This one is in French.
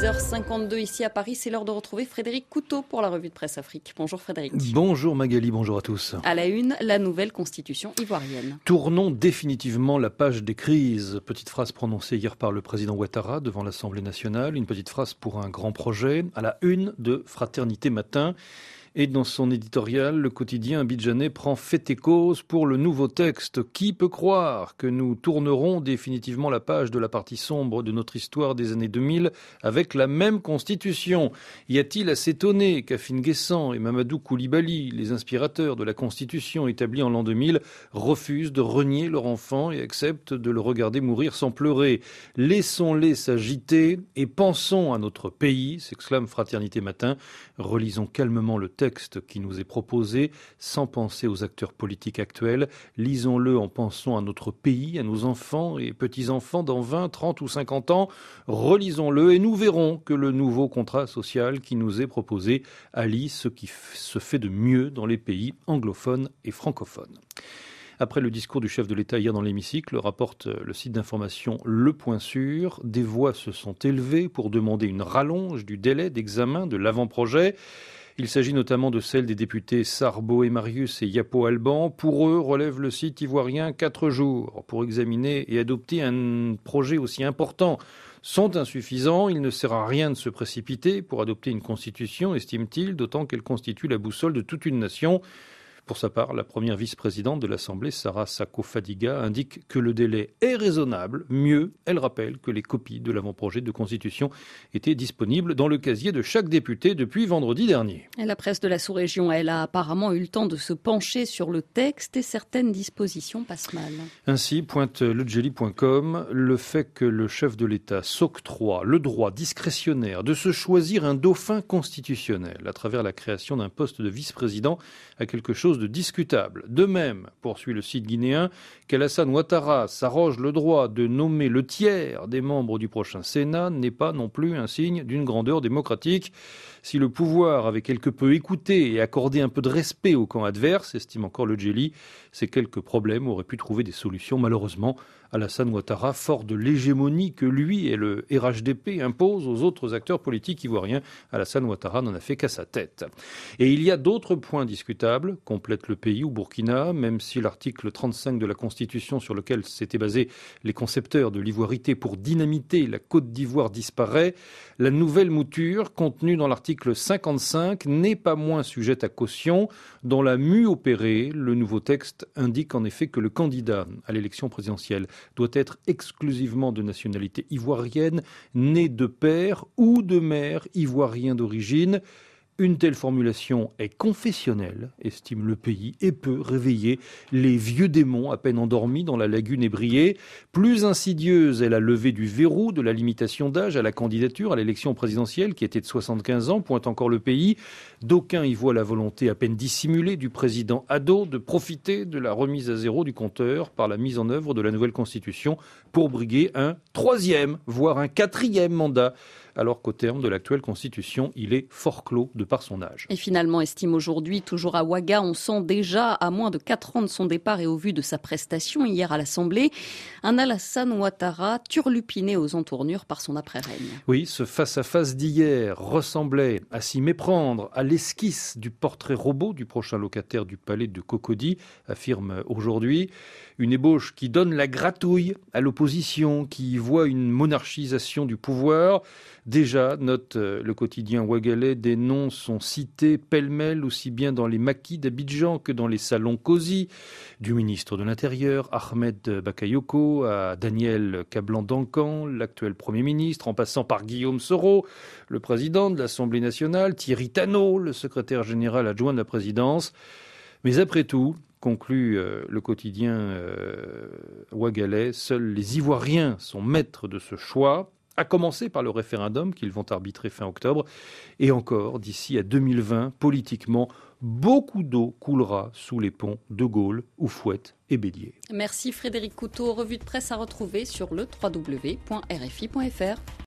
6h52 ici à Paris. C'est l'heure de retrouver Frédéric Couteau pour la revue de presse Afrique. Bonjour Frédéric. Bonjour Magali, bonjour à tous. À la une, la nouvelle constitution ivoirienne. Tournons définitivement la page des crises. Petite phrase prononcée hier par le président Ouattara devant l'Assemblée nationale. Une petite phrase pour un grand projet. À la une de Fraternité Matin. Et dans son éditorial, le quotidien abidjanais prend fait et cause pour le nouveau texte. Qui peut croire que nous tournerons définitivement la page de la partie sombre de notre histoire des années 2000 avec la même constitution? Y a-t-il à s'étonner qu'Afin Guessan et Mamadou Koulibaly, les inspirateurs de la constitution établie en l'an 2000, refusent de renier leur enfant et acceptent de le regarder mourir sans pleurer? Laissons-les s'agiter et pensons à notre pays, s'exclame Fraternité Matin. Relisons calmement le texte qui nous est proposé sans penser aux acteurs politiques actuels. Lisons-le en pensant à notre pays, à nos enfants et petits-enfants dans 20, 30 ou 50 ans. Relisons-le et nous verrons que le nouveau contrat social qui nous est proposé allie ce qui se fait de mieux dans les pays anglophones et francophones. Après le discours du chef de l'État hier dans l'hémicycle, rapporte le site d'information Le Point Sûr, des voix se sont élevées pour demander une rallonge du délai d'examen de l'avant-projet. Il s'agit notamment de celle des députés Sarbo et Marius et Yapo Alban. Pour eux, relève le site ivoirien, 4 jours pour examiner et adopter un projet aussi important sont insuffisants. Il ne sert à rien de se précipiter pour adopter une constitution, estime-t-il, d'autant qu'elle constitue la boussole de toute une nation. Pour sa part, la première vice-présidente de l'Assemblée, Sarah Sako Fadiga, indique que le délai est raisonnable. Mieux, elle rappelle que les copies de l'avant-projet de constitution étaient disponibles dans le casier de chaque député depuis vendredi dernier. Et la presse de la sous-région, elle a apparemment eu le temps de se pencher sur le texte et certaines dispositions passent mal. Ainsi, pointe ledjeli.com, le fait que le chef de l'État s'octroie le droit discrétionnaire de se choisir un dauphin constitutionnel à travers la création d'un poste de vice-président a quelque chose de discutable. De même, poursuit le site guinéen, qu'Alassane Ouattara s'arroge le droit de nommer le tiers des membres du prochain Sénat n'est pas non plus un signe d'une grandeur démocratique. Si le pouvoir avait quelque peu écouté et accordé un peu de respect au camp adverse, estime encore le Djeli, ces quelques problèmes auraient pu trouver des solutions. Malheureusement, Alassane Ouattara, fort de l'hégémonie que lui et le RHDP imposent aux autres acteurs politiques ivoiriens, Alassane Ouattara n'en a fait qu'à sa tête. Et il y a d'autres points discutables, complète le pays ou Burkina, même si l'article 35 de la Constitution sur lequel s'étaient basés les concepteurs de l'ivoirité pour dynamiter la Côte d'Ivoire disparaît, la nouvelle mouture contenue dans l'article 55 n'est pas moins sujette à caution. Dans la mue opérée, le nouveau texte indique en effet que le candidat à l'élection présidentielle doit être exclusivement de nationalité ivoirienne, né de père ou de mère ivoirien d'origine. Une telle formulation est confessionnelle, estime le pays, et peut réveiller les vieux démons à peine endormis dans la lagune ébriée. Plus insidieuse est la levée du verrou de la limitation d'âge à la candidature à l'élection présidentielle qui était de 75 ans, pointe encore le pays. D'aucuns y voient la volonté à peine dissimulée du président Addo de profiter de la remise à zéro du compteur par la mise en œuvre de la nouvelle constitution pour briguer un 3e, voire un 4e mandat, alors qu'au terme de l'actuelle constitution, il est fort clos de par son âge. Et finalement, estime aujourd'hui, toujours à Ouaga, on sent déjà, à moins de 4 ans de son départ et au vu de sa prestation hier à l'Assemblée, un Alassane Ouattara turlupiné aux entournures par son après-règne. Oui, ce face-à-face d'hier ressemblait à s'y méprendre à l'esquisse du portrait robot du prochain locataire du palais de Cocody, affirme aujourd'hui. Une ébauche qui donne la gratouille à l'opposition, qui voit une monarchisation du pouvoir. Déjà, note le quotidien ouagalais, des noms sont cités pêle-mêle aussi bien dans les maquis d'Abidjan que dans les salons cosy. Du ministre de l'Intérieur, Ahmed Bakayoko, à Daniel Kablan-Dankan, l'actuel Premier ministre, en passant par Guillaume Soro, le président de l'Assemblée nationale, Thierry Tannot, le secrétaire général adjoint de la présidence. Mais après tout, conclut le quotidien ouagalais, seuls les Ivoiriens sont maîtres de ce choix, à commencer par le référendum qu'ils vont arbitrer fin octobre. Et encore, d'ici à 2020, politiquement, beaucoup d'eau coulera sous les ponts de Gaulle, Houphouët et Bélier. Merci Frédéric Couteau. Revue de presse à retrouver sur le www.rfi.fr.